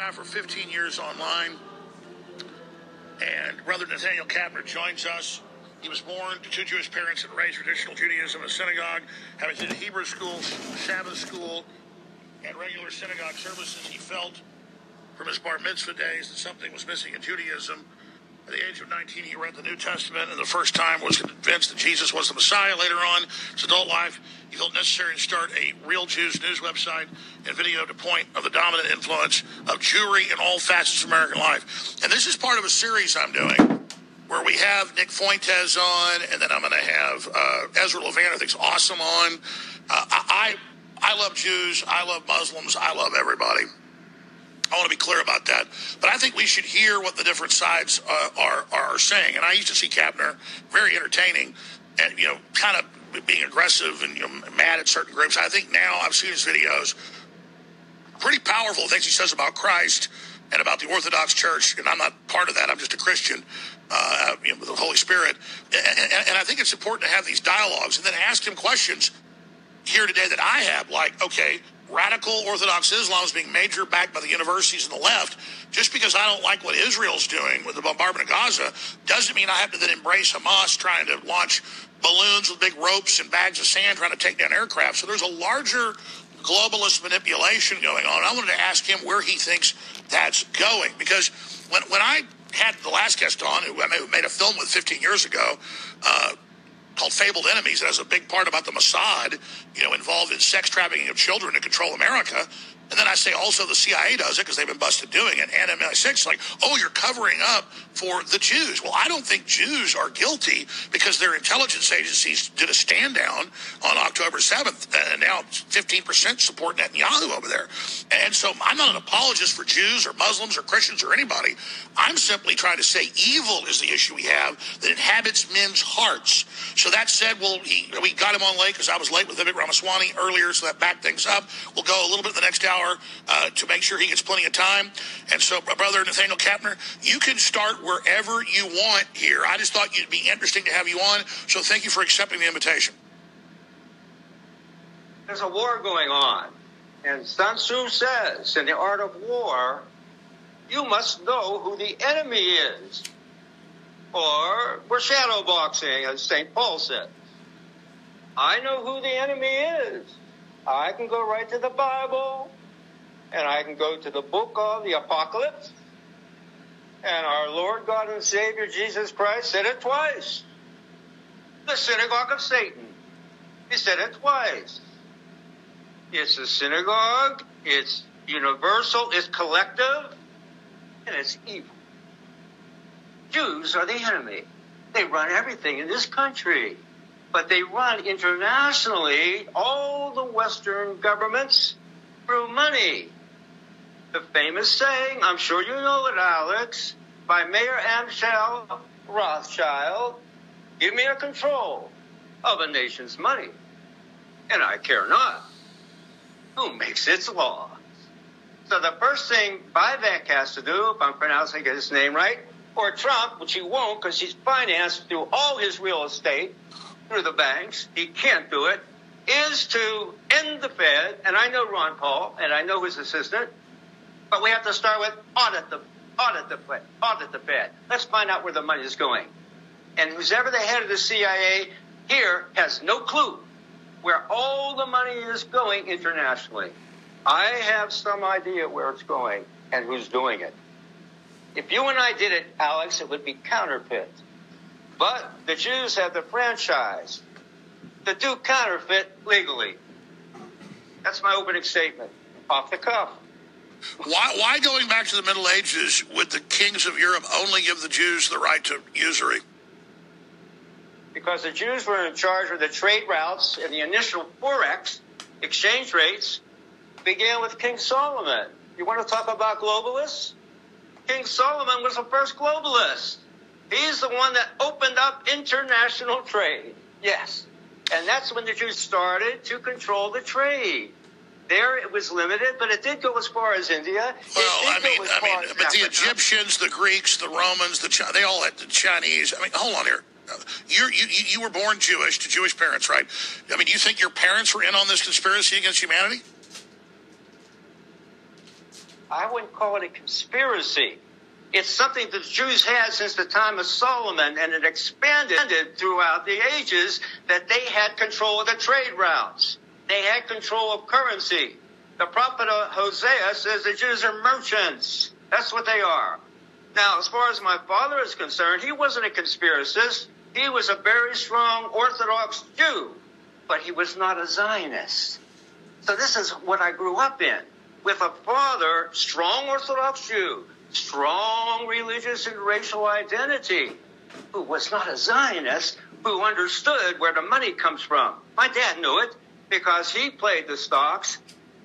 now for 15 years online. And Brother Nathaniel Kapner joins us. He was born to two Jewish parents and raised traditional Judaism in a synagogue, having attended Hebrew school, Sabbath school, and regular synagogue services. He felt from his bar mitzvah days that something was missing in Judaism. At the age of 19, he read the New Testament, and the first time was convinced that Jesus was the Messiah. Later on, his adult life, he felt necessary to start a Real Jews news website and video to point of the dominant influence of Jewry in all facets of American life. And this is part of a series I'm doing where we have Nick Fuentes on, and then I'm going to have Ezra Levant, I think is awesome, on. I love Jews. I love Muslims. I love everybody. I want to be clear about that. But I think we should hear what the different sides are saying. And I used to see Kapner very entertaining and, kind of being aggressive and, mad at certain groups. I think now I've seen his videos. Pretty powerful things he says about Christ and about the Orthodox Church. And I'm not part of that. I'm just a Christian, with the Holy Spirit. And I think it's important to have these dialogues and then ask him questions here today that I have, like, okay, radical Orthodox Islam is being major backed by the universities and the left. Just because I don't like what Israel's doing with the bombardment of Gaza doesn't mean I have to then embrace Hamas trying to launch balloons with big ropes and bags of sand trying to take down aircraft. So there's a larger globalist manipulation going on. I wanted to ask him where he thinks that's going. Because when I had the last guest on, who I made a film with 15 years ago, called Fabled Enemies, that has a big part about the Mossad, involved in sex trafficking of children to control America. And then I say also the CIA does it because they've been busted doing it. And MI6, like, oh, you're covering up for the Jews. Well, I don't think Jews are guilty because their intelligence agencies did a stand down on October 7th. And now 15% support Netanyahu over there. And so I'm not an apologist for Jews or Muslims or Christians or anybody. I'm simply trying to say evil is the issue we have that inhabits men's hearts. So that said, we got him on late because I was late with Vivek Ramaswamy earlier, so that backed things up. We'll go a little bit the next hour to make sure he gets plenty of time. And so, Brother Nathaniel Kapner, you can start wherever you want here. I just thought it'd be interesting to have you on, so thank you for accepting the invitation. There's a war going on, and Sun Tzu says, in the art of war, you must know who the enemy is. Or we're shadow boxing, as St. Paul said. I know who the enemy is. I can go right to the Bible, and I can go to the book of the Apocalypse, and our Lord God and Savior Jesus Christ said it twice. The synagogue of Satan. He said it twice. It's a synagogue, it's universal, it's collective, and it's evil. Jews are the enemy. They run everything in this country. But they run internationally all the Western governments through money. The famous saying, I'm sure you know it, Alex, by Mayor Amschel Rothschild, give me a control of a nation's money, and I care not who makes its laws. So the first thing Vivek has to do, if I'm pronouncing his name right, or Trump, which he won't because he's financed through all his real estate, through the banks, he can't do it, is to end the Fed, and I know Ron Paul, and I know his assistant, but we have to start with audit the Fed. Let's find out where the money is going. And who's ever the head of the CIA here has no clue where all the money is going internationally. I have some idea where it's going and who's doing it. If you and I did it, Alex, it would be counterfeit. But the Jews have the franchise to do counterfeit legally. That's my opening statement, off the cuff. Why going back to the Middle Ages would the kings of Europe only give the Jews the right to usury? Because the Jews were in charge of the trade routes, and the initial forex exchange rates began with King Solomon. You want to talk about globalists? King Solomon was the first globalist. He's the one that opened up international trade. Yes. And that's when the Jews started to control the trade. There it was limited, but it did go as far as India. Well, but the Egyptians, the Greeks, the Romans, they all had the Chinese. Hold on here. You were born Jewish to Jewish parents, right? You think your parents were in on this conspiracy against humanity? I wouldn't call it a conspiracy. It's something the Jews had since the time of Solomon, and it expanded throughout the ages, that they had control of the trade routes. They had control of currency. The prophet Hosea says the Jews are merchants. That's what they are. Now, as far as my father is concerned, he wasn't a conspiracist. He was a very strong Orthodox Jew, but he was not a Zionist. So this is what I grew up in, with a father, strong Orthodox Jew, strong religious and racial identity, who was not a Zionist, who understood where the money comes from. My dad knew it because he played the stocks.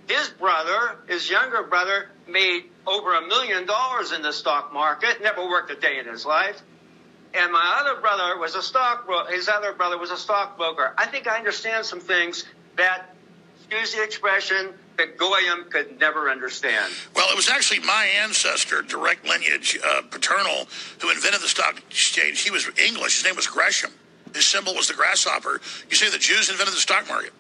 His younger brother, made over $1 million in the stock market, never worked a day in his life. And my other brother was his other brother was a stockbroker. I think I understand some things that, excuse the expression, that Goyim could never understand. Well, it was actually my ancestor, direct lineage, paternal, who invented the stock exchange. He was English. His name was Gresham. His symbol was the grasshopper. You say the Jews invented the stock market?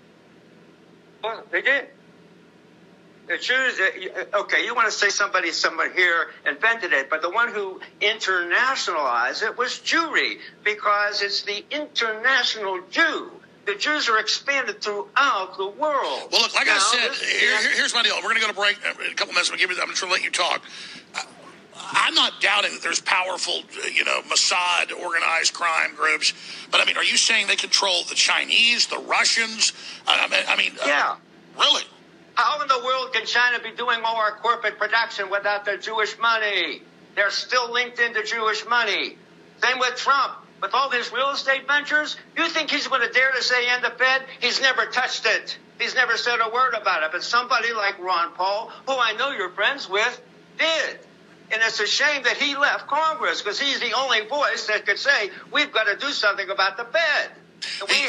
Well, they did. The Jews, okay, you want to say somebody here invented it, but the one who internationalized it was Jewry, because it's the international Jew. The Jews are expanded throughout the world. Well, look, like I said, here's my deal. We're going to go to break in a couple minutes. I'm just going to let you talk. I'm not doubting that there's powerful, Mossad organized crime groups, but I mean, are you saying they control the Chinese, the Russians? Yeah. Really? How in the world can China be doing all our corporate production without their Jewish money? They're still linked into Jewish money. Same with Trump. With all his real estate ventures, you think he's going to dare to say end the Fed? He's never touched it. He's never said a word about it. But somebody like Ron Paul, who I know you're friends with, did. And it's a shame that he left Congress, because he's the only voice that could say, we've got to do something about the Fed. He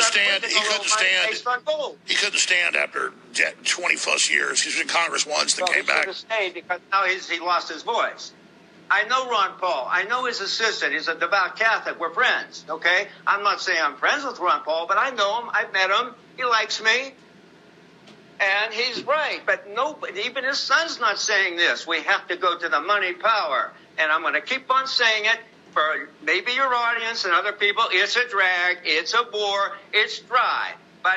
couldn't stand after 20-plus years. He was in Congress once, then came back. He should have stayed, because now he lost his voice. I know Ron Paul. I know his assistant. He's a devout Catholic. We're friends, okay? I'm not saying I'm friends with Ron Paul, but I know him. I've met him. He likes me. And he's right. But nobody, even his son's not saying this. We have to go to the money power. And I'm going to keep on saying it. For maybe your audience and other people, it's a drag, it's a bore, it's dry. But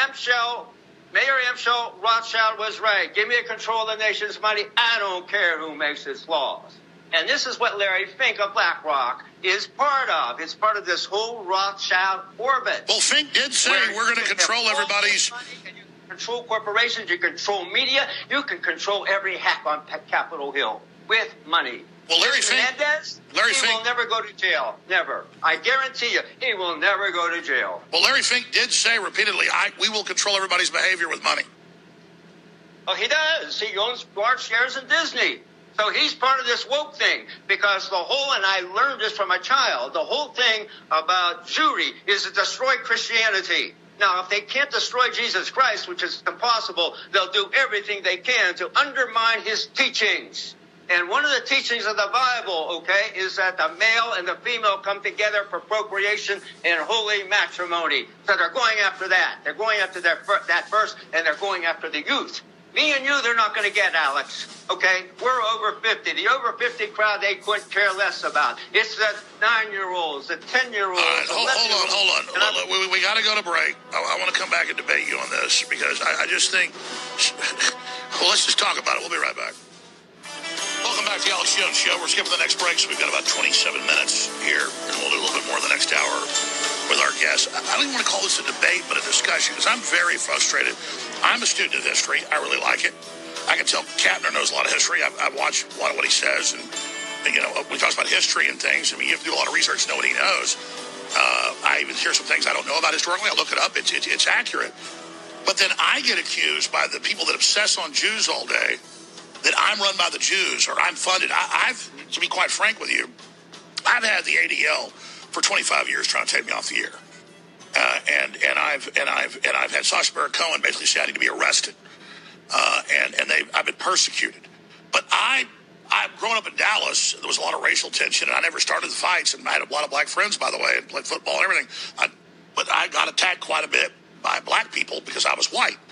Mayor Amschel Rothschild was right. Give me a control of the nation's money. I don't care who makes its laws. And this is what Larry Fink of BlackRock is part of. It's part of this whole Rothschild orbit. Well, Fink did say we're going to control everybody's... You control corporations, you control media, you can control every hack on Capitol Hill with money. Well, Larry Fink will never go to jail. Never. I guarantee you, he will never go to jail. Well, Larry Fink did say repeatedly, we will control everybody's behavior with money. Oh, he does. He owns large shares in Disney. So he's part of this woke thing, because and I learned this from a child, the whole thing about Jewry is to destroy Christianity. Now, if they can't destroy Jesus Christ, which is impossible, they'll do everything they can to undermine his teachings. And one of the teachings of the Bible, is that the male and the female come together for procreation in holy matrimony. So they're going after that. They're going after that first, and they're going after the youth. Me and you, they're not going to get, Alex. We're over 50. The over 50 crowd, they couldn't care less about. It's the 9-year-olds, the 10-year-olds. All right, hold on. We got to go to break. I want to come back and debate you on this, because I just think, well, let's just talk about it. We'll be right back. Welcome back to the Alex Jones Show. We're skipping the next break, so we've got about 27 minutes here, and we'll do a little bit more the next hour with our guests. I don't even want to call this a debate, but a discussion, because I'm very frustrated. I'm a student of history. I really like it. I can tell Kapner knows a lot of history. I've watched a lot of what he says, and we talk about history and things. I mean, you have to do a lot of research to know what he knows. I even hear some things I don't know about historically. I look it up. It's accurate. But then I get accused by the people that obsess on Jews all day that I'm run by the Jews or I'm funded. I've, to be quite frank with you, I've had the ADL for 25 years trying to take me off the air, and I've had Sacha Baron Cohen basically say I need to be arrested, and I've been persecuted. But I've grown up in Dallas. There was a lot of racial tension, and I never started the fights. And I had a lot of black friends, by the way, and played football and everything. But I got attacked quite a bit by black people because I was white.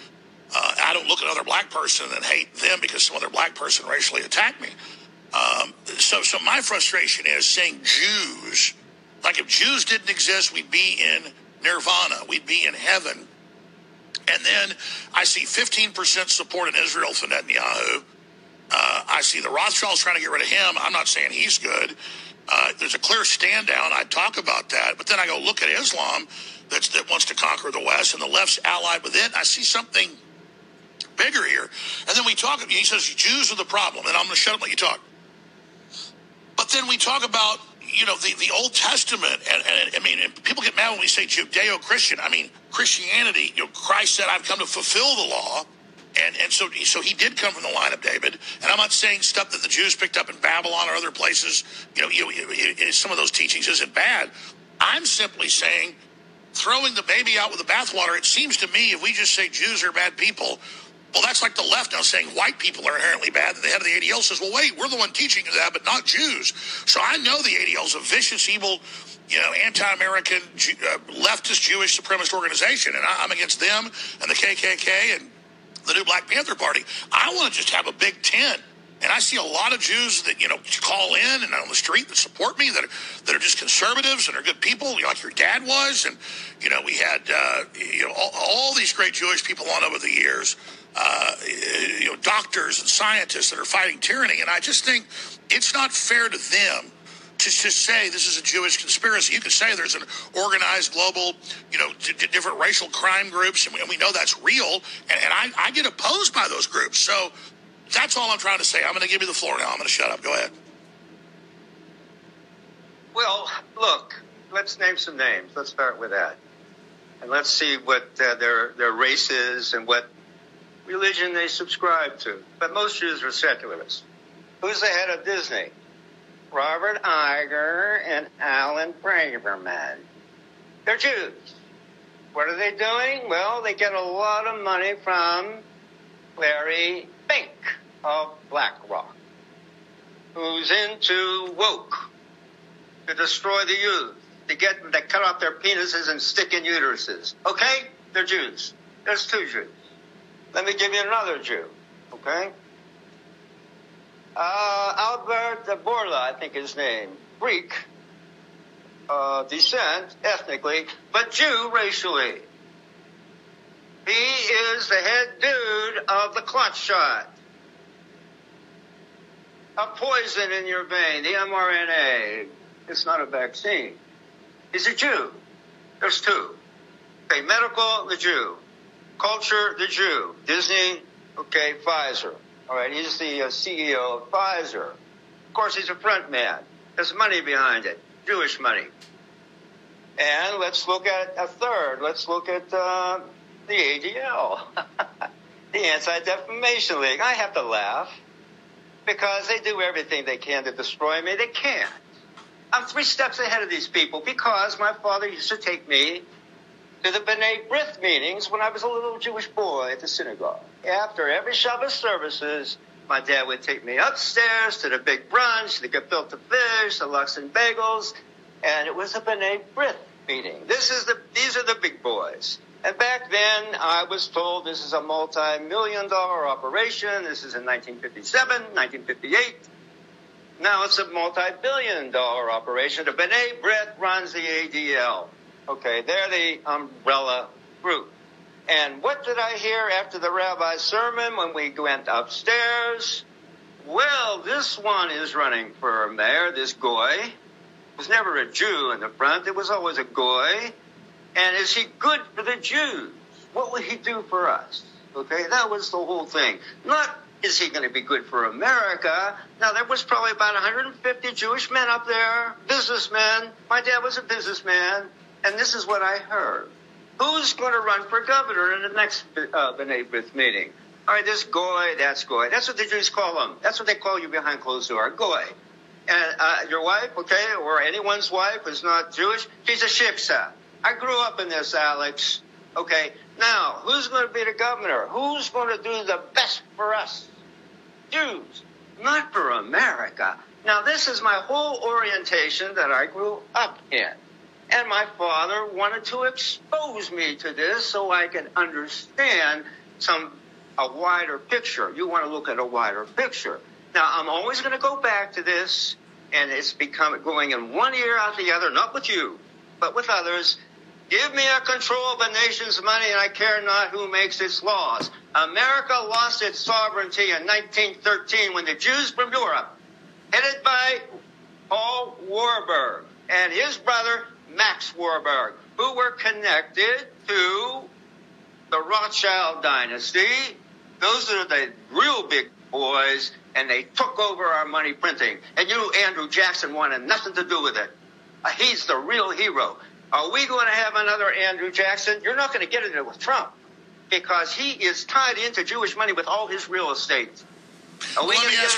I don't look at another black person and hate them because some other black person racially attacked me. So my frustration is saying Jews, like if Jews didn't exist, we'd be in nirvana, we'd be in heaven. And then I see 15% support in Israel for Netanyahu. I see the Rothschilds trying to get rid of him. I'm not saying he's good. There's a clear stand down. I talk about that. But then I go look at Islam that wants to conquer the West, and the left's allied with it. I see something bigger here. And then we talk, he says Jews are the problem, and I'm going to shut up and let you talk. But then we talk about, the Old Testament, and I mean, and people get mad when we say Judeo-Christian. I mean, Christianity, Christ said, I've come to fulfill the law. And so he did come from the line of David. And I'm not saying stuff that the Jews picked up in Babylon or other places, some of those teachings isn't bad. I'm simply saying, throwing the baby out with the bathwater, it seems to me if we just say Jews are bad people, well, that's like the left now saying white people are inherently bad. And the head of the ADL says, well, wait, we're the one teaching that, but not Jews. So I know the ADL is a vicious, evil, anti-American, leftist, Jewish supremacist organization. And I'm against them and the KKK and the new Black Panther Party. I want to just have a big tent. And I see a lot of Jews that, call in and on the street that support me, that are just conservatives and are good people, like your dad was. And, we had, all these great Jewish people on over the years, doctors and scientists that are fighting tyranny. And I just think it's not fair to them to just say this is a Jewish conspiracy. You can say there's an organized global, different racial crime groups, and we know that's real. And I get opposed by those groups. So that's all I'm trying to say. I'm going to give you the floor now. I'm going to shut up. Go ahead. Well, look, let's name some names. Let's start with that. And let's see what their race is and what religion they subscribe to. But most Jews are secularists. Who's the head of Disney? Robert Iger and Alan Braverman. They're Jews. What are they doing? Well, they get a lot of money from Larry Fink of BlackRock, who's into woke, to destroy the youth, to cut off their penises and stick in uteruses. Okay? They're Jews. There's two Jews. Let me give you another Jew. Okay? Albert Bourla, I think his name, Greek descent ethnically, but Jew racially. He is the head dude of the clot shot. A poison in your vein, the mRNA. It's not a vaccine. He's a Jew. There's two. Okay, medical, the Jew. Culture, the Jew. Disney, okay, Pfizer. All right, he's the CEO of Pfizer. Of course, he's a front man. There's money behind it, Jewish money. And let's look at a third. Let's look at the ADL, the Anti-Defamation League. I have to laugh because they do everything they can to destroy me. They can't. I'm 3 steps ahead of these people because my father used to take me to the B'nai B'rith meetings when I was a little Jewish boy at the synagogue. After every Shabbos services, my dad would take me upstairs to the big brunch, the gefilte fish, the lox and bagels, and it was a B'nai B'rith meeting. These are the big boys. And back then, I was told this is a multi-million-dollar operation. This is in 1957, 1958. Now it's a multi-billion-dollar operation. The B'nai B'rith runs the ADL. Okay, they're the umbrella group. And what did I hear after the rabbi's sermon when we went upstairs? Well, this one is running for mayor, this goy. It was never a Jew in the front. It was always a goy. And is he good for the Jews? What will he do for us? Okay, that was the whole thing. Not is he going to be good for America? Now, there was probably about 150 Jewish men up there, businessmen. My dad was a businessman. And this is what I heard. Who's going to run for governor in the next B'nai B'rith meeting? All right, this goy, that's goy. That's what the Jews call them. That's what they call you behind closed door, goy. And your wife, okay, or anyone's wife who's not Jewish, she's a shiksa. I grew up in this, Alex. Okay, now, who's going to be the governor? Who's going to do the best for us? Jews, not for America. Now, this is my whole orientation that I grew up in. And my father wanted to expose me to this so I could understand a wider picture. You want to look at a wider picture. Now, I'm always going to go back to this, and it's going in one ear out the other, not with you, but with others. Give me a control of the nation's money, and I care not who makes its laws. America lost its sovereignty in 1913 when the Jews from Europe, headed by Paul Warburg and his brother Max Warburg, who were connected to the Rothschild dynasty. Those are the real big boys, and they took over our money printing. And you, Andrew Jackson, wanted nothing to do with it. He's the real hero. Are we going to have another Andrew Jackson? You're not going to get it with Trump, because he is tied into Jewish money with all his real estate. Let me ask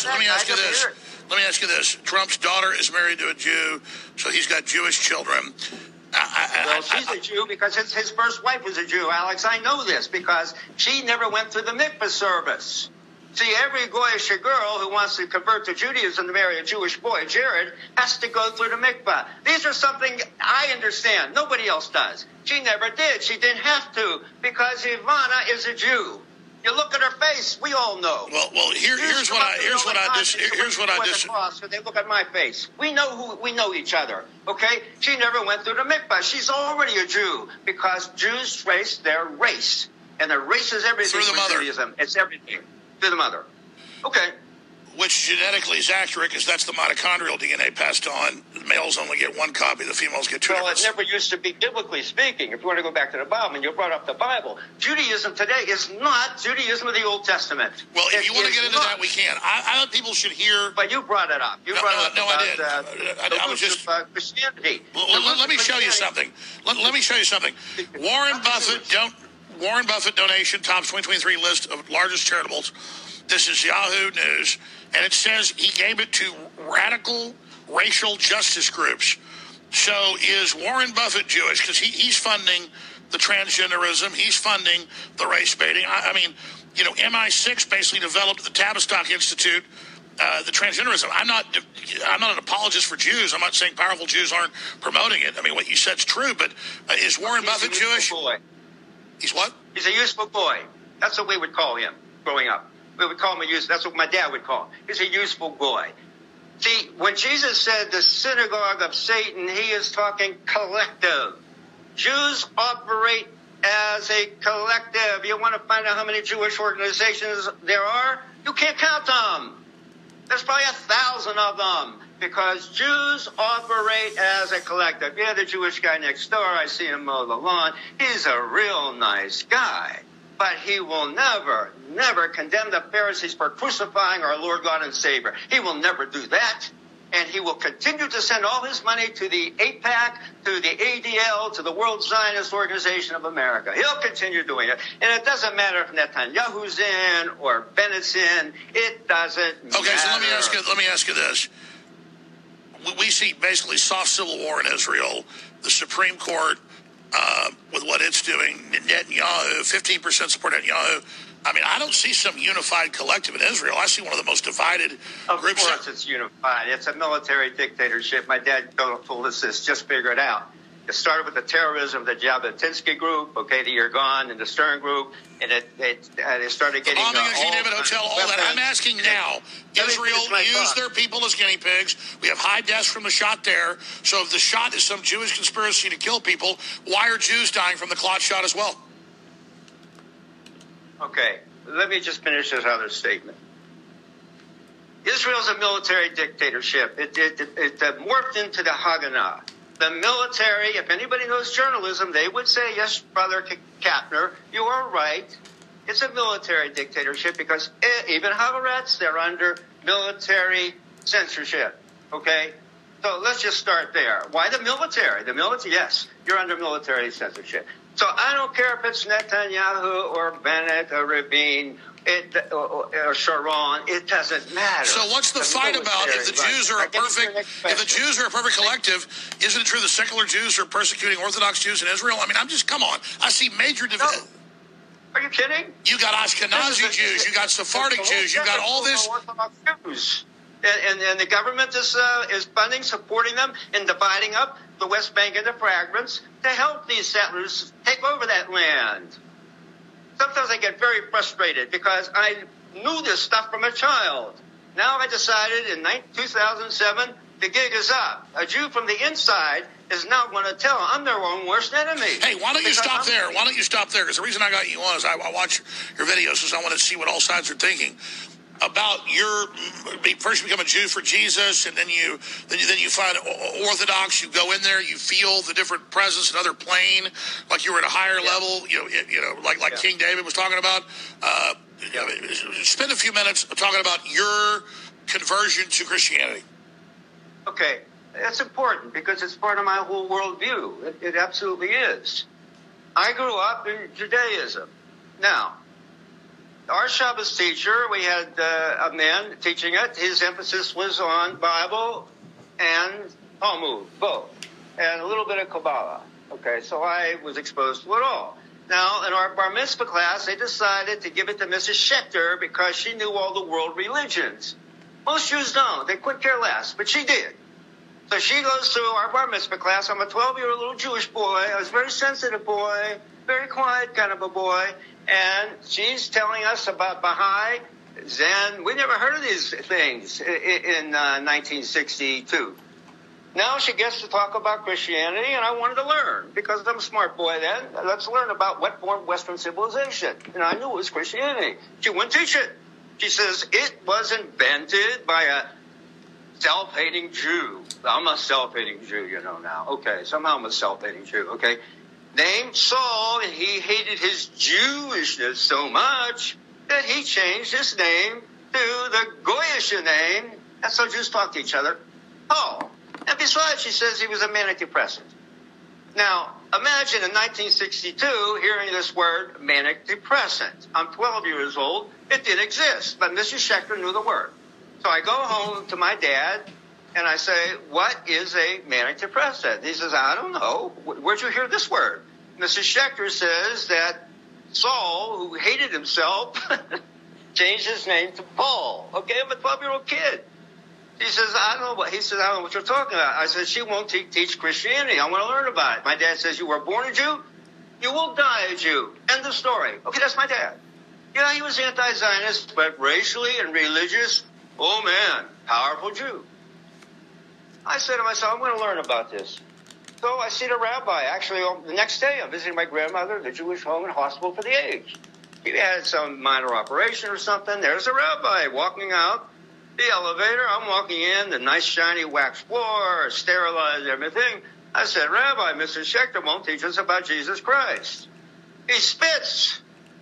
you this. Trump's daughter is married to a Jew, so he's got Jewish children. She's a Jew because his first wife was a Jew, Alex. I know this because she never went through the mikvah service. See, every Goyish girl who wants to convert to Judaism to marry a Jewish boy, Jared, has to go through the mikvah. These are something I understand. Nobody else does. She never did. She didn't have to because Ivana is a Jew. You look at her face, we all know. Well, here's what I disagree. They look at my face. We know each other. Okay? She never went through the mikvah. She's already a Jew because Jews trace their race, and their race is everything. Through the mother. Judaism. It's everything. Through the mother. Okay. Which genetically is accurate because that's the mitochondrial DNA passed on. The males only get one copy, the females get two. Well, it never used to be biblically speaking. If you want to go back to the Bible, and you brought up the Bible, Judaism today is not Judaism of the Old Testament. Well, if you want to get into that, we can. I think people should hear. But you brought it up. I was just Christianity. Let me show you something. Let me show you something. Warren Buffett donation tops 2023 list of largest charitables. This is Yahoo News, and it says he gave it to radical racial justice groups. So is Warren Buffett Jewish? Because he's funding the transgenderism. He's funding the race baiting. I mean, MI6 basically developed the Tavistock Institute, the transgenderism. I'm not an apologist for Jews. I'm not saying powerful Jews aren't promoting it. I mean, what you said's true, but is Warren Buffett Jewish? Boy. He's what? He's a useful boy. That's what we would call him growing up. We would call him a useful. That's what my dad would call him. He's a useful boy. See, when Jesus said the synagogue of Satan, he is talking collective. Jews operate as a collective. You want to find out how many Jewish organizations there are? You can't count them. There's probably 1,000 of them because Jews operate as a collective. Yeah, the Jewish guy next door, I see him mow the lawn. He's a real nice guy. But he will never, never condemn the Pharisees for crucifying our Lord God and Savior. He will never do that. And he will continue to send all his money to the AIPAC, to the ADL, to the World Zionist Organization of America. He'll continue doing it. And it doesn't matter if Netanyahu's in or Bennett's in. It doesn't matter. Okay, so let me ask you this. We see basically soft civil war in Israel. The Supreme Court, with what it's doing, Netanyahu, 15% support Netanyahu. I mean, I don't see some unified collective in Israel. I see one of the most divided groups. Of course it's unified. It's a military dictatorship. My dad told us this, just figure it out. It started with the terrorism of the Jabotinsky group, okay, the Irgun and the Stern group, and it started getting... Bombing a David Hotel, all that. I'm asking now, Israel used their people as guinea pigs. We have high deaths from the shot there. So if the shot is some Jewish conspiracy to kill people, why are Jews dying from the clot shot as well? Okay, let me just finish this other statement. Israel's a military dictatorship. It morphed into the Haganah. The military, if anybody knows journalism, they would say, yes, Brother Kapner, you are right. It's a military dictatorship because even Haaretz, they're under military censorship, okay? So let's just start there. Why the military? The military, yes, you're under military censorship. So I don't care if it's Netanyahu or Bennett or Rabin or Sharon. It doesn't matter. So what's the fight about if the Jews are if the Jews are a perfect collective? Isn't it true the secular Jews are persecuting Orthodox Jews in Israel? I mean, come on. I see major division. Are you kidding? You got Ashkenazi Jews. You got Sephardic Jews. You got all this. Orthodox Jews. And the government is funding, supporting them, and dividing up the West Bank into fragments to help these settlers take over that land. sometimes I get very frustrated because I knew this stuff from a child. Now I decided in 2007, the gig is up. A Jew from the inside is now going to tell I'm their own worst enemy. Hey, why don't you stop there? Why don't you stop there? Because the reason I got you on is I watch your videos because I want to see what all sides are thinking about your first you become a Jew for Jesus, and then you find Orthodox. You go in there, you feel the different presence, another plane, like you were at a higher level. Like King David was talking about. Spend a few minutes talking about your conversion to Christianity. Okay, that's important because it's part of my whole worldview. It absolutely is. I grew up in Judaism. Now, our Shabbos teacher, we had a man teaching it. His emphasis was on Bible and Talmud, both, and a little bit of Kabbalah. Okay, so I was exposed to it all. Now, in our bar mitzvah class, they decided to give it to Mrs. Schechter because she knew all the world religions. Most Jews don't. They couldn't care less, but she did. So she goes through our bar mitzvah class. I'm a 12-year-old little Jewish boy. I was a very sensitive boy, very quiet kind of a boy. And she's telling us about Baha'i, Zen. We never heard of these things in 1962. Now she gets to talk about Christianity, and I wanted to learn because I'm a smart boy then. Let's learn about what formed Western civilization. And I knew it was Christianity. She wouldn't teach it. She says it was invented by a self-hating Jew. I'm a self-hating Jew, now. Okay, somehow I'm a self-hating Jew, okay? Named Saul, and he hated his Jewishness so much that he changed his name to the Goyish name. That's how Jews talk to each other. Paul. And besides, she says he was a manic depressant. Now, imagine in 1962 hearing this word manic depressant. I'm 12 years old. It didn't exist, but Mrs. Schechter knew the word. So I go home to my dad, and I say, what is a manic depressant? He says, I don't know. Where'd you hear this word? Mrs. Schechter says that Saul, who hated himself, changed his name to Paul. Okay, I'm a 12-year-old kid. He says, I don't know what you're talking about. I said, she won't teach Christianity. I want to learn about it. My dad says, you were born a Jew, you will die a Jew. End of story. Okay, that's my dad. Yeah, he was anti-Zionist, but racially and religious, oh man, powerful Jew. I said to myself, I'm going to learn about this. So I see the rabbi. Actually, the next day, I'm visiting my grandmother in the Jewish home and hospital for the aged. He had some minor operation or something. There's a rabbi walking out the elevator. I'm walking in, the nice shiny wax floor, sterilized everything. I said, Rabbi, Mr. Schechter won't teach us about Jesus Christ. He spits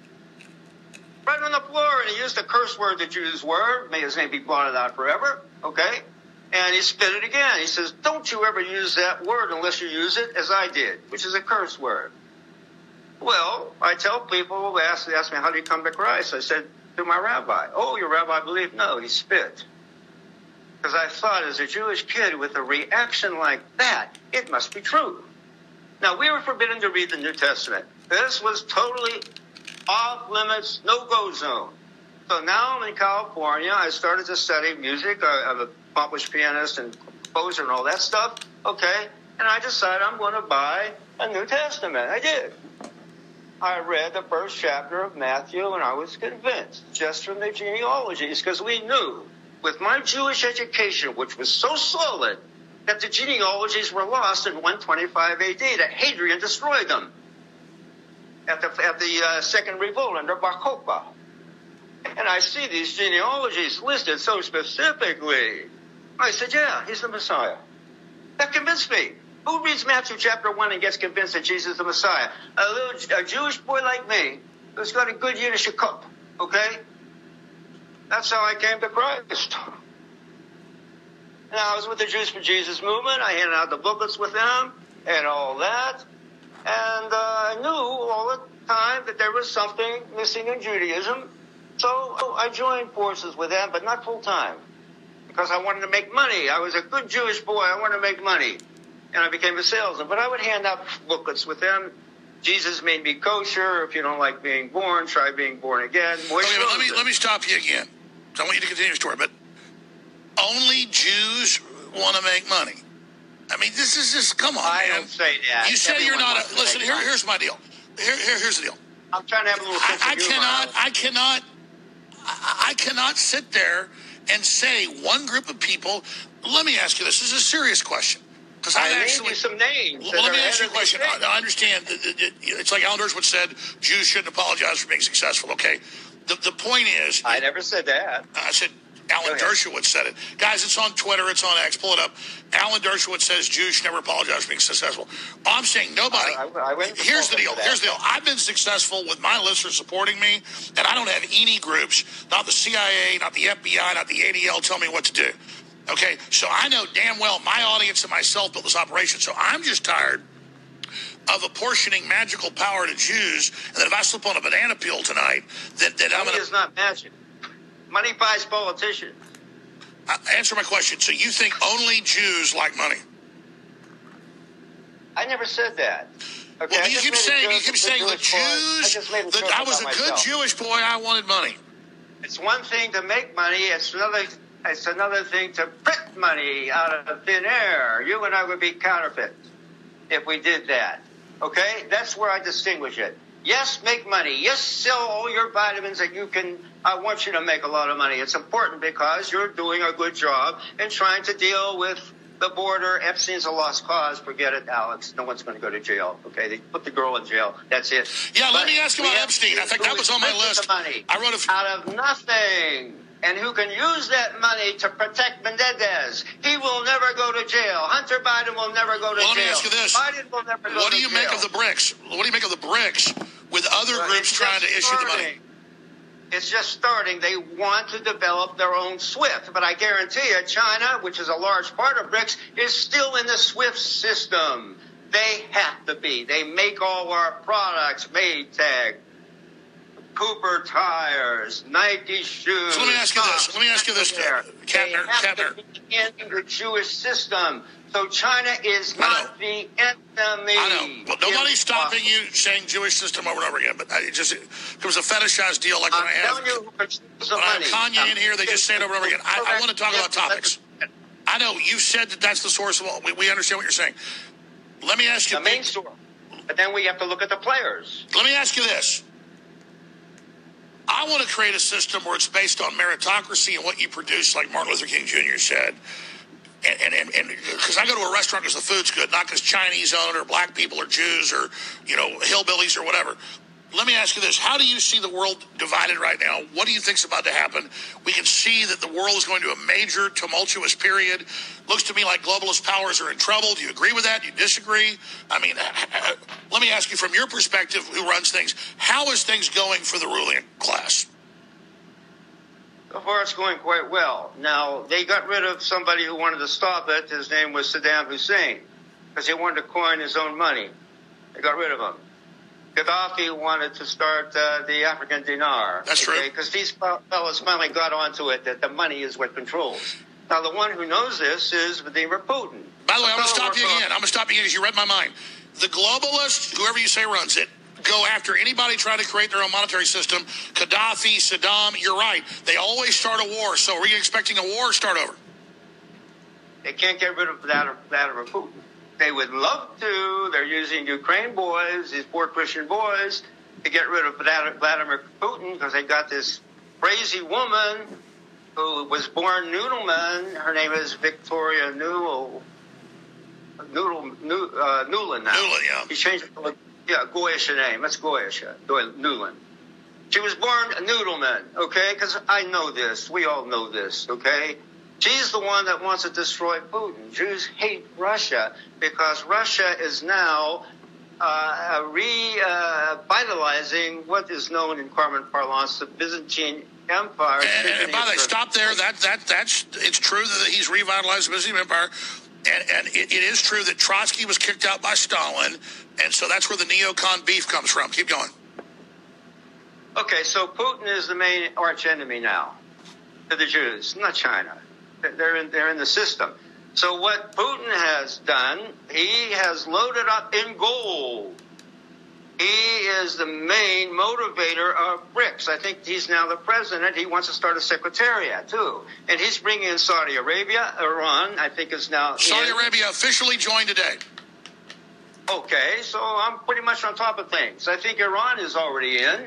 right on the floor, and he used a curse word, the Jews' word. May his name be blotted out forever. Okay? And he spit it again. He says, don't you ever use that word unless you use it as I did, which is a curse word. Well, I tell people, they ask me, how do you come to Christ? I said, to my rabbi. Oh, your rabbi believed? No, he spit. Because I thought as a Jewish kid with a reaction like that, it must be true. Now, we were forbidden to read the New Testament. This was totally off limits, no-go zone. So now I'm in California. I started to study music. I'm an accomplished pianist and composer and all that stuff. Okay. And I decided I'm going to buy a New Testament. I did. I read the first chapter of Matthew, and I was convinced, just from the genealogies, because we knew, with my Jewish education, which was so solid, that the genealogies were lost in 125 AD, that Hadrian destroyed them at the Second Revolt under Bar Kokhba. And I see these genealogies listed so specifically. I said, yeah, he's the Messiah. That convinced me. Who reads Matthew chapter 1 and gets convinced that Jesus is the Messiah? A Jewish boy like me who's got a good Yiddish cup, okay? That's how I came to Christ. Now, I was with the Jews for Jesus movement. I handed out the booklets with them and all that. And I knew all the time that there was something missing in Judaism. So I joined forces with them, but not full time, because I wanted to make money. I was a good Jewish boy. I wanted to make money. And I became a salesman. But I would hand out booklets with them. Jesus made me kosher. If you don't like being born, try being born again. Let me stop you again. I want you to continue your story. But only Jews want to make money. I mean, this is just, come on, I man. don't say that. You say you're not a, listen, here's my deal. Here's the deal. I'm trying to have a little sense of humor. I cannot sit there and say one group of people. Let me ask you this. This is a serious question. Because I named you some names. Well, let me ask you a question. I understand. It's like Alan Dershowitz said, Jews shouldn't apologize for being successful, okay? The point is... I never said that. I said Alan Dershowitz said it. Guys, it's on Twitter. It's on X. Pull it up. Alan Dershowitz says Jews should never apologize for being successful. I'm saying nobody... Here's the deal. I've been successful with my listeners supporting me, and I don't have any groups, not the CIA, not the FBI, not the ADL, tell me what to do. Okay, so I know damn well my audience and myself built this operation, so I'm just tired of apportioning magical power to Jews, and that if I slip on a banana peel tonight, that I'm going to... Money is not magic. Money buys politicians. Answer my question. So you think only Jews like money? I never said that. Okay, well, you keep saying the Jews... I was a good Jewish boy, I wanted money. It's one thing to make money, it's another thing to print money out of thin air. You and I would be counterfeit if we did that. Okay? That's where I distinguish it. Yes, make money. Yes, sell all your vitamins that you can. I want you to make a lot of money. It's important because you're doing a good job in trying to deal with the border. Epstein's a lost cause. Forget it, Alex. No one's going to go to jail. Okay? They put the girl in jail. That's it. Yeah, let me ask you about Epstein. I think that was on my list. Money I wrote out of nothing. And who can use that money to protect Menendez. He will never go to jail. Hunter Biden will never go to jail. Let me ask you this. Biden will never go to jail. What do you make of the BRICS? What do you make of the BRICS with other groups trying to issue the money? It's just starting. They want to develop their own SWIFT. But I guarantee you, China, which is a large part of BRICS, is still in the SWIFT system. They have to be. They make all our products, Maytag, Cooper tires, Nike shoes. So let me ask you this. They have to be in the Jewish system. So China is not the enemy. I know. Well, nobody's stopping you saying Jewish system over and over again, but it was a fetishized deal like when I have Kanye in here, they just say it over and over again. I want to talk about topics. I know. You said that's the source of all. We understand what you're saying. Let me ask you. The main source. But then we have to look at the players. Let me ask you this. I want to create a system where it's based on meritocracy and what you produce, like Martin Luther King Jr. said. And because I go to a restaurant because the food's good, not because Chinese own or black people or Jews or, hillbillies or whatever. Let me ask you this. How do you see the world divided right now? What do you think's about to happen? We can see that the world is going to a major tumultuous period. Looks to me like globalist powers are in trouble. Do you agree with that? Do you disagree? I mean, let me ask you from your perspective, who runs things, how is things going for the ruling class? So far, it's going quite well. Now, they got rid of somebody who wanted to stop it. His name was Saddam Hussein because he wanted to coin his own money. They got rid of him. Gaddafi wanted to start the African dinar. That's true. Because these fellows finally got onto it that the money is what controls. Now, the one who knows this is Vladimir Putin. By the way, I'm going to stop you again. Because you read my mind. The globalists, whoever you say runs it, go after anybody trying to create their own monetary system. Gaddafi, Saddam, you're right. They always start a war. So are you expecting a war or start over? They can't get rid of Vladimir Putin. They would love to. They're using Ukraine boys, these poor Christian boys, to get rid of Vladimir Putin because they got this crazy woman who was born Noodleman. Her name is Victoria Nuland now. Nuland, yeah. He changed it to Goyish name. That's Goyish. Nuland. She was born Noodleman, okay? Because I know this. We all know this, okay? She's the one that wants to destroy Putin. Jews hate Russia because Russia is now revitalizing what is known in common parlance the Byzantine Empire. And by the way, stop there. It's true that he's revitalized the Byzantine Empire. And it is true that Trotsky was kicked out by Stalin, and so that's where the neocon beef comes from. Keep going. Okay, so Putin is the main arch enemy now to the Jews, not China. They're in the system. So what Putin has done, he has loaded up in gold. He is the main motivator of BRICS. I think he's now the president. He wants to start a secretariat, too. And he's bringing in Saudi Arabia. Iran, I think, is now Saudi Arabia officially joined today. Okay, so I'm pretty much on top of things. I think Iran is already in.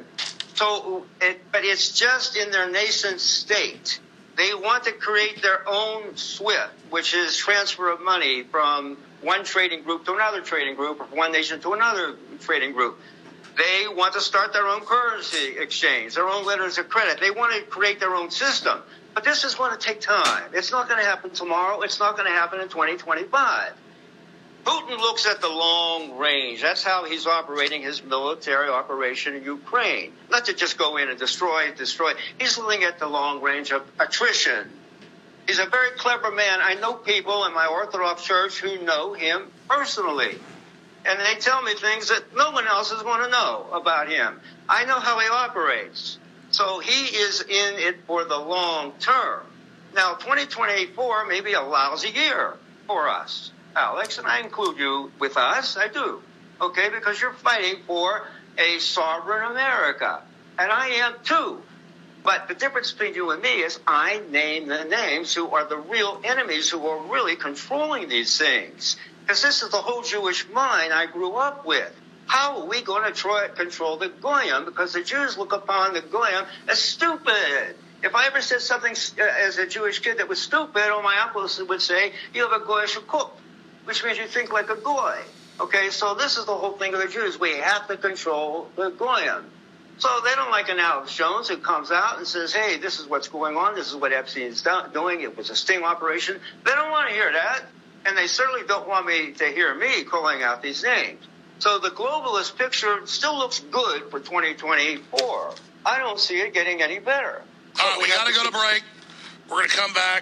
But it's just in their nascent state. They want to create their own SWIFT, which is transfer of money from one trading group to another trading group, or from one nation to another trading group. They want to start their own currency exchange, their own letters of credit. They want to create their own system. But this is going to take time. It's not going to happen tomorrow. It's not going to happen in 2025. Putin looks at the long range. That's how he's operating his military operation in Ukraine. Not to just go in and destroy. He's looking at the long range of attrition. He's a very clever man. I know people in my Orthodox church who know him personally. And they tell me things that no one else is going to know about him. I know how he operates. So he is in it for the long term. Now, 2024 may be a lousy year for us, Alex, and I include you with us. I do. Okay, because you're fighting for a sovereign America. And I am too. But the difference between you and me is I name the names who are the real enemies who are really controlling these things. Because this is the whole Jewish mind I grew up with. How are we going to try to control the Goyim? Because the Jews look upon the Goyim as stupid. If I ever said something as a Jewish kid that was stupid, or my uncle would say, you have a Goyish cook, which means you think like a Goy. Okay, so this is the whole thing of the Jews. We have to control the Goyim. So they don't like an Alex Jones who comes out and says, hey, this is what's going on. This is what Epstein's doing. It was a sting operation. They don't want to hear that. And they certainly don't want me to hear me calling out these names. So the globalist picture still looks good for 2024. I don't see it getting any better. All right, we got to go to break. We're going to come back.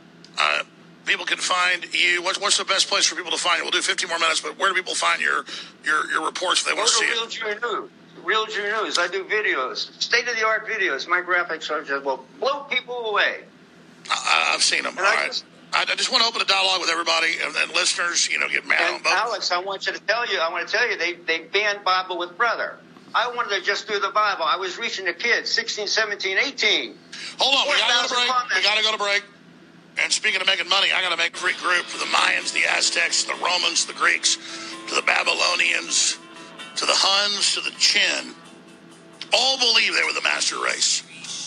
People can find you. What's the best place for people to find you? We'll do 15 more minutes, but where do people find your reports if they want to see it? Real Jew News. Real Jew News. I do videos, state-of-the-art videos. My graphics are just will blow people away. I've seen them. All right. I just want to open a dialogue with everybody, and then listeners, get mad on both. Alex, I want to tell you, they banned Bible with brother. I wanted to just do the Bible. I was reaching the kids, 16, 17, 18. Hold on, we got to go to break. We got to go to break. And speaking of making money, I got to make a great group for the Mayans, the Aztecs, the Romans, the Greeks, to the Babylonians, to the Huns, to the Qin. All believe they were the master race.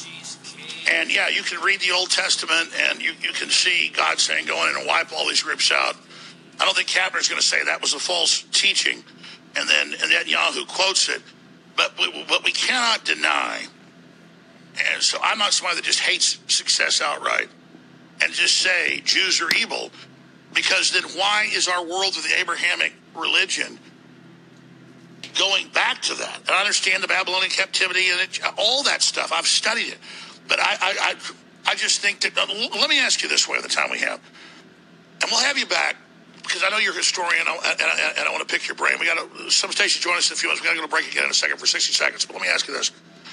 And yeah, you can read the Old Testament and you can see God saying, go in and wipe all these groups out. I don't think Kapner's going to say that was a false teaching. And then Netanyahu quotes it. But we cannot deny. And so I'm not somebody that just hates success outright and just say Jews are evil. Because then why is our world of the Abrahamic religion going back to that? And I understand the Babylonian captivity and all that stuff. I've studied it. But I just think that, let me ask you this way the time we have. And we'll have you back, because I know you're a historian, and I want to pick your brain. We got some stations join us in a few minutes. We got to go to break again in a second for 60 seconds. But let me ask you this.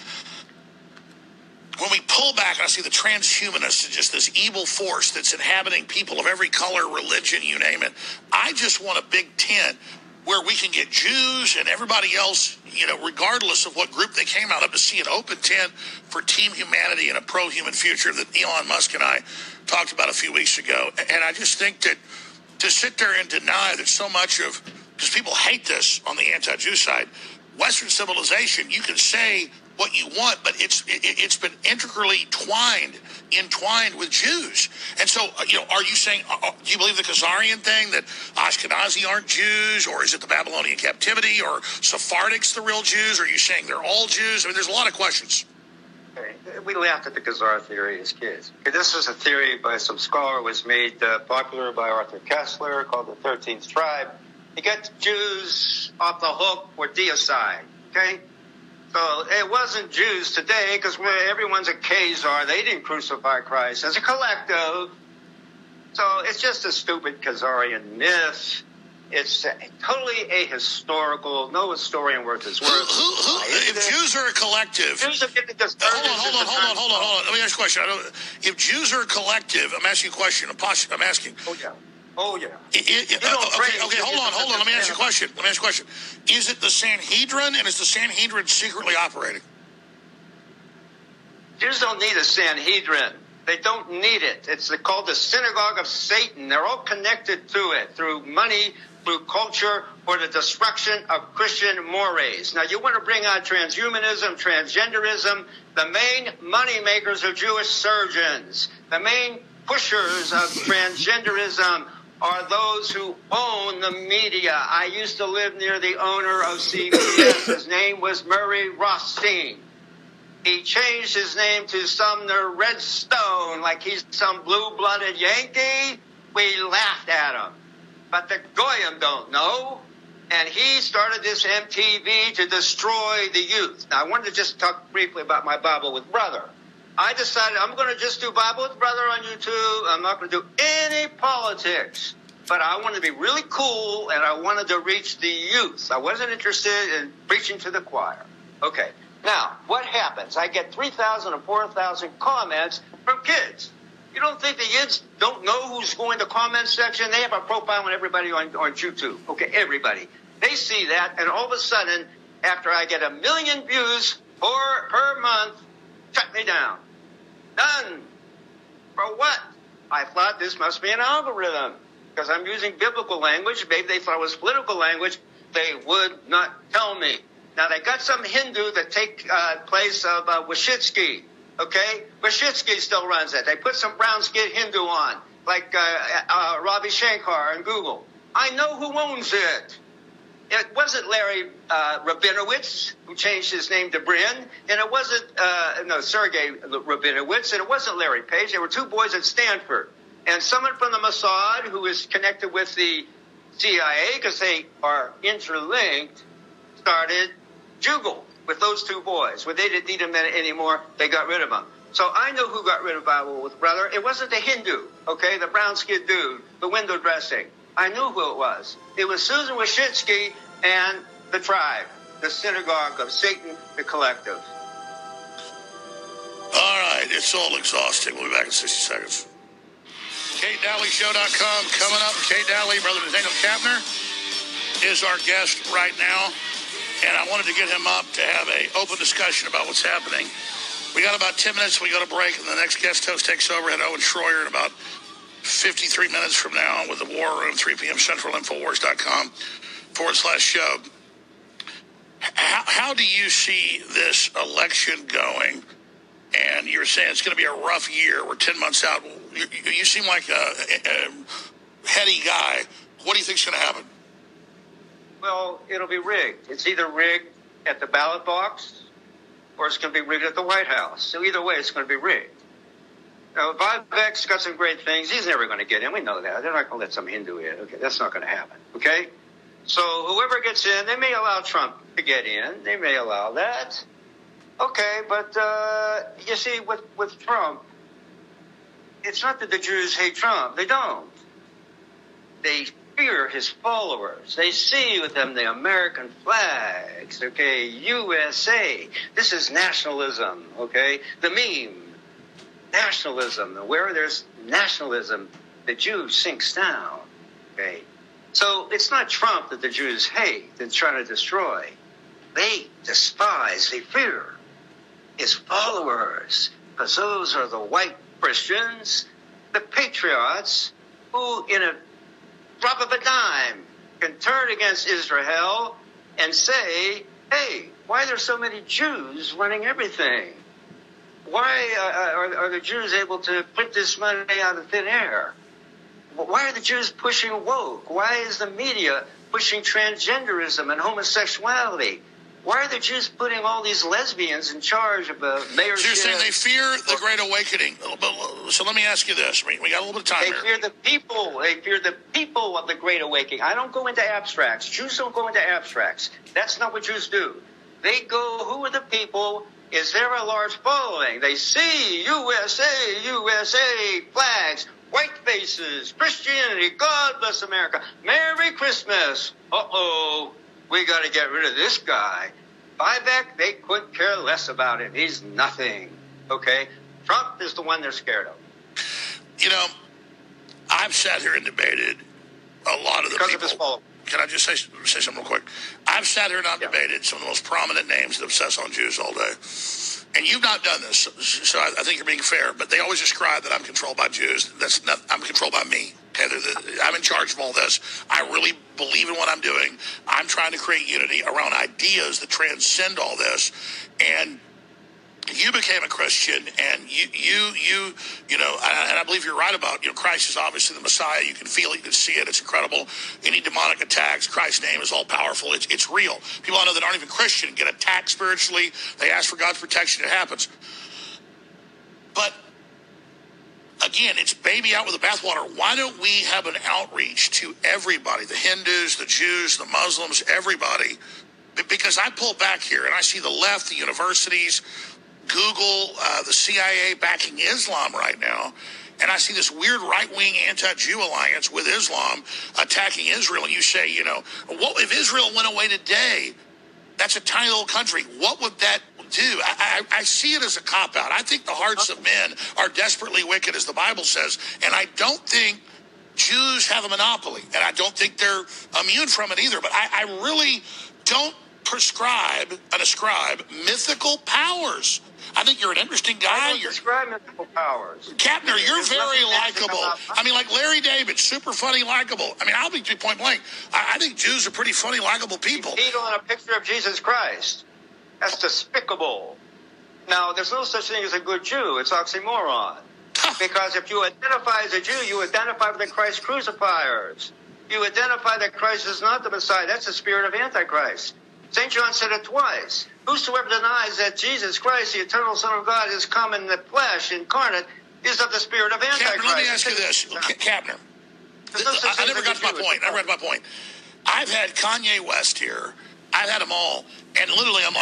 When we pull back and I see the transhumanists and just this evil force that's inhabiting people of every color, religion, you name it, I just want a big tent where we can get Jews and everybody else, regardless of what group they came out of, to see an open tent for team humanity and a pro-human future that Elon Musk and I talked about a few weeks ago. And I just think that to sit there and deny that so much of, because people hate this on the anti-Jew side, Western civilization, you can say what you want, but it's been integrally entwined with Jews. And so, are you saying, do you believe the Khazarian thing, that Ashkenazi aren't Jews, or is it the Babylonian captivity, or Sephardics the real Jews? Or are you saying they're all Jews? I mean, there's a lot of questions. We laughed at the Khazar theory as kids. This is a theory by some scholar, was made popular by Arthur Kessler, called the 13th Tribe. You get Jews off the hook for deicide, okay? So it wasn't Jews today, because everyone's a Khazar. They didn't crucify Christ as a collective. So it's just a stupid Khazarian myth. It's totally ahistorical. No historian worth his worth. If Jews are a collective... Jews are getting just... Hold on. Let me ask you a question. If Jews are a collective, I'm asking you a question. I'm asking... Oh, yeah. Okay, hold on. Let me ask you a question. Is it the Sanhedrin, and is the Sanhedrin secretly operating? Jews don't need a Sanhedrin. They don't need it. It's called the synagogue of Satan. They're all connected to it through money, through culture, for the destruction of Christian mores. Now, you want to bring on transhumanism, transgenderism. The main money makers are Jewish surgeons. The main pushers of transgenderism are those who own the media. I used to live near the owner of CBS. His name was Murray Rothstein. He changed his name to Sumner Redstone, like he's some blue-blooded Yankee. We laughed at him. But the Goyim don't know. And he started this MTV to destroy the youth. Now, I wanted to just talk briefly about my Bible with Brother. I decided I'm going to just do Bible with Brother on YouTube. I'm not going to do any politics. But I wanted to be really cool, and I wanted to reach the youth. I wasn't interested in preaching to the choir. Okay. Now, what happens? I get 3,000 or 4,000 comments from kids. You don't think the kids don't know who's going to the comment section? They have a profile on everybody on YouTube. Okay, everybody. They see that, and all of a sudden, after I get 1 million views per month, shut me down. Done. For what? I thought this must be an algorithm, because I'm using biblical language. Maybe they thought it was political language. They would not tell me. Now, they got some Hindu that take place of Wyshitsky, okay? Wyshitsky still runs it. They put some brown-skinned Hindu on, like Ravi Shankar on Google. I know who owns it. It wasn't Larry Rabinowitz, who changed his name to Brin, and it wasn't, Sergei Rabinowitz, and it wasn't Larry Page. There were two boys at Stanford. And someone from the Mossad, who is connected with the CIA, because they are interlinked, started Jugal with those two boys. When they didn't need them anymore, they got rid of them. So I know who got rid of Bible with Brother. It wasn't the Hindu, okay, the brown-skinned dude, the window dressing. I knew who it was. It was Susan Wyshitsky and the tribe, the synagogue of Satan, the collective. All right, it's all exhausting. We'll be back in 60 seconds. KateDalleyShow.com coming up. Kate Dalley, Brother Nathaniel Kapner is our guest right now. And I wanted to get him up to have an open discussion about what's happening. We got about 10 minutes. We go to break, and the next guest host takes over at Owen Schroyer in about 53 minutes from now with the War Room, 3 p.m. Central, Infowars.com/show. How do you see this election going? And you're saying it's going to be a rough year. We're 10 months out. You seem like a heady guy. What do you think's going to happen? Well, it'll be rigged. It's either rigged at the ballot box or it's going to be rigged at the White House. So either way, it's going to be rigged. Now, Vivek's got some great things. He's never going to get in. We know that. They're not going to let some Hindu in. Okay, that's not going to happen. Okay? So whoever gets in, they may allow Trump to get in. They may allow that. Okay, but you see, with Trump, it's not that the Jews hate Trump. They don't. They fear his followers. They see with them the American flags, okay, USA. This is nationalism, okay? The meme, nationalism. And where there's nationalism, the Jew sinks down, okay? So it's not Trump that the Jews hate and trying to destroy. They despise, they fear his followers, because those are the white Christians, the patriots, who in a drop of a dime can turn against Israel and say, hey, why are there so many Jews running everything? Why are the Jews able to print this money out of thin air? Why are the Jews pushing woke? Why is the media pushing transgenderism and homosexuality? Why are the Jews putting all these lesbians in charge of a mayorship? So you're saying they fear the Great Awakening. So let me ask you this. We got a little bit of time here. They fear the people. They fear the people of the Great Awakening. I don't go into abstracts. Jews don't go into abstracts. That's not what Jews do. They go, who are the people? Is there a large following? They see USA, USA flags, white faces, Christianity, God bless America, Merry Christmas. Uh-oh. We got to get rid of this guy. Vivek, they couldn't care less about him. He's nothing. Okay? Trump is the one they're scared of. You know, I've sat here and debated a lot of the because people. Of his followers. can I just say something real quick? I've sat here and I've debated some of the most prominent names that obsess on Jews all day. And you've not done this, so I think you're being fair. But they always describe that I'm controlled by Jews. That's not. I'm controlled by me. Okay, I'm in charge of all this. I really believe in what I'm doing. I'm trying to create unity around ideas that transcend all this. And you became a Christian, and you know, and I believe you're right about, Christ is obviously the Messiah. You can feel it, you can see it. It's incredible. Any demonic attacks, Christ's name is all powerful. It's real. People I know that aren't even Christian get attacked spiritually. They ask for God's protection. It happens. But again, it's baby out with the bathwater. Why don't we have an outreach to everybody, the Hindus, the Jews, the Muslims, everybody? Because I pull back here and I see the left, the universities, Google, the CIA backing Islam right now, and I see this weird right-wing anti-Jew alliance with Islam attacking Israel, and you say, what if Israel went away today? That's a tiny little country. What would that do? I see it as a cop-out. I think the hearts of men are desperately wicked, as the Bible says, and I don't think Jews have a monopoly, and I don't think they're immune from it either, but I really don't ascribe mythical powers. I think you're an interesting guy. You're describing mythical powers. Kapner, you're very likable. I mean, like Larry David, super funny, likable. I mean, I'll be point blank. I think Jews are pretty funny, likable people. You feed on a picture of Jesus Christ. That's despicable. Now, there's no such thing as a good Jew. It's oxymoron. Because if you identify as a Jew, you identify with the Christ crucifiers. You identify that Christ is not the Messiah. That's the spirit of Antichrist. St. John said it twice. Whosoever denies that Jesus Christ, the eternal Son of God, is come in the flesh, incarnate, is of the spirit of Antichrist. Kapner, let me ask you this. Kapner, I never got to my point. I read my point. I've had Kanye West here. I've had them all. And literally, I'm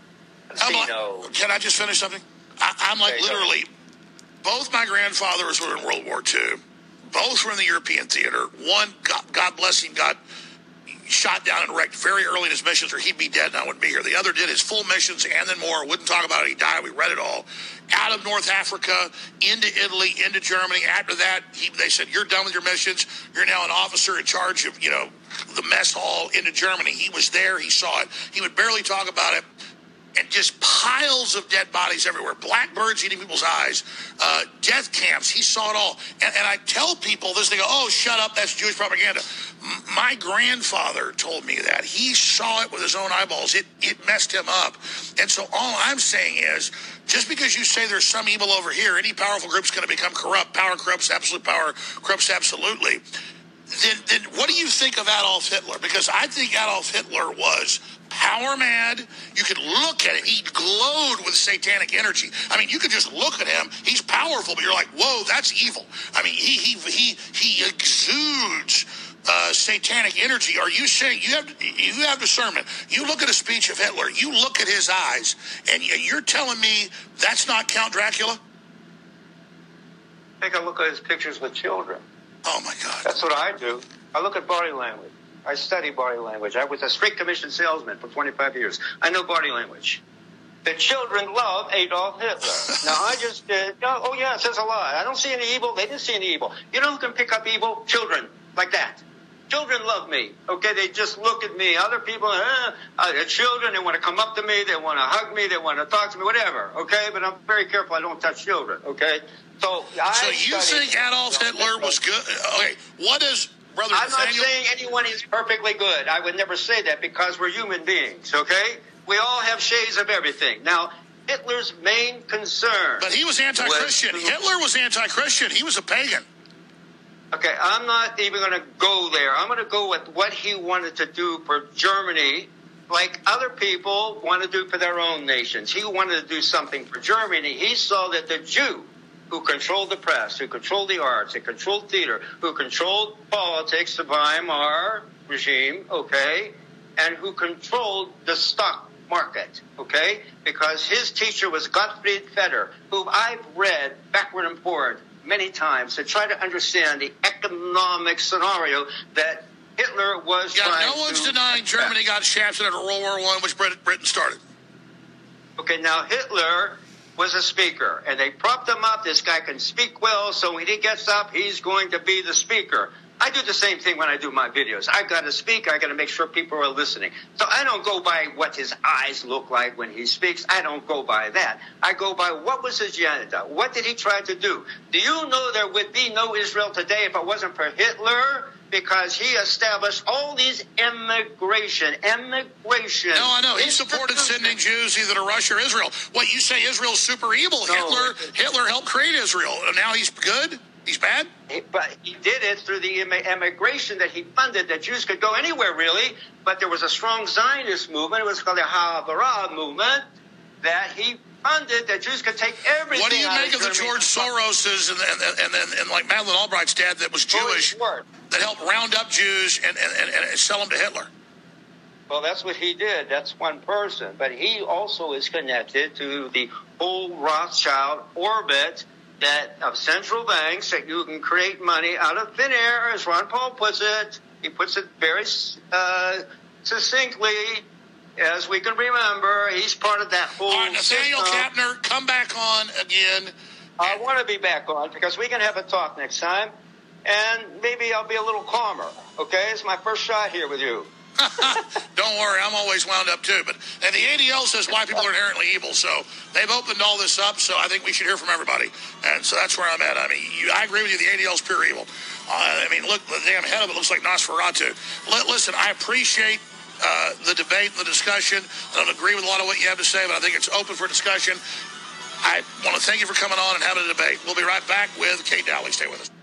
like, can I just finish something? I'm like, literally, both my grandfathers were in World War II. Both were in the European theater. One, God bless him, got shot down and wrecked very early in his missions, or he'd be dead and I wouldn't be here. The other did his full missions and then more. Wouldn't talk about it. He died. We read it all. Out of North Africa, into Italy, into Germany. After that, they said, you're done with your missions. You're now an officer in charge of, the mess hall into Germany. He was there. He saw it. He would barely talk about it. And just piles of dead bodies everywhere. Blackbirds eating people's eyes. Death camps. He saw it all. And I tell people this, they go, oh, shut up, that's Jewish propaganda. My grandfather told me that. He saw it with his own eyeballs. It messed him up. And so all I'm saying is, just because you say there's some evil over here, any powerful group's going to become corrupt. Power corrupts, absolute power corrupts absolutely. Then what do you think of Adolf Hitler? Because I think Adolf Hitler was power mad. You could look at him. He glowed with satanic energy. I mean, you could just look at him. He's powerful, but you're like, whoa, that's evil. I mean, he exudes satanic energy. Are you saying you have discernment? You look at a speech of Hitler. You look at his eyes, and you're telling me that's not Count Dracula? Take a look at his pictures with children. Oh, my God. That's what I do. I look at body language. I study body language. I was a straight commission salesman for 25 years. I know body language. The children love Adolf Hitler. Now, I just did. Oh, yeah, it says a lot. I don't see any evil. They didn't see any evil. You know who can pick up evil? Children, like that. Children love me. Okay, they just look at me. Other people, children, they want to come up to me. They want to hug me. They want to talk to me, whatever. Okay, but I'm very careful. I don't touch children. Okay, so you think Adolf Hitler was good? Okay, what is Brother I'm Nathaniel? not saying anyone is perfectly good. I would never say that because we're human beings. Okay, we all have shades of everything. Now, Hitler's main concern. But he was anti-Christian. Hitler was anti-Christian. He was a pagan. Okay, I'm not even going to go there. I'm going to go with what he wanted to do for Germany, like other people want to do for their own nations. He wanted to do something for Germany. He saw that the Jew, who controlled the press, who controlled the arts, who controlled theater, who controlled politics, the Weimar regime, okay, and who controlled the stock market, okay, because his teacher was Gottfried Feder, who I've read backward and forward many times to try to understand the economic scenario that Hitler was trying to... No one's denying Germany got shafted after World War I, which Britain started. Okay, now Hitler was a speaker, and they propped him up. This guy can speak well, so when he gets up, he's going to be the speaker. I do the same thing when I do my videos. I got to speak. I got to make sure people are listening. So I don't go by what his eyes look like when he speaks. I don't go by that. I go by what was his agenda. What did he try to do? Do you know there would be no Israel today if it wasn't for Hitler? Because he established all these immigration. No, I know. He supported sending Jews either to Russia or Israel. What, you say Israel's super evil? No, Hitler helped create Israel. And now he's good? He's bad? But he did it through the immigration that he funded, that Jews could go anywhere, really. But there was a strong Zionist movement. It was called the Havarah movement that he funded, that Jews could take everything. What do you make of the George Soros's and like Madeleine Albright's dad that was Jewish that helped round up Jews and sell them to Hitler? Well, that's what he did. That's one person. But he also is connected to the whole Rothschild orbit of central banks, that you can create money out of thin air, as Ron Paul puts it. He puts it very succinctly, as we can remember. He's part of that whole Nathaniel Kapner, come back on again. I want to be back on because we can have a talk next time, and maybe I'll be a little calmer, okay? It's my first shot here with you. Don't worry, I'm always wound up too. And the ADL says white people are inherently evil, so they've opened all this up, so I think we should hear from everybody. And so that's where I'm at. I mean, I agree with you, the ADL's pure evil. I mean, look, the damn head of it looks like Nosferatu. Listen, I appreciate the debate and the discussion. I don't agree with a lot of what you have to say, but I think it's open for discussion. I want to thank you for coming on and having a debate. We'll be right back with Kate Dowley. Stay with us.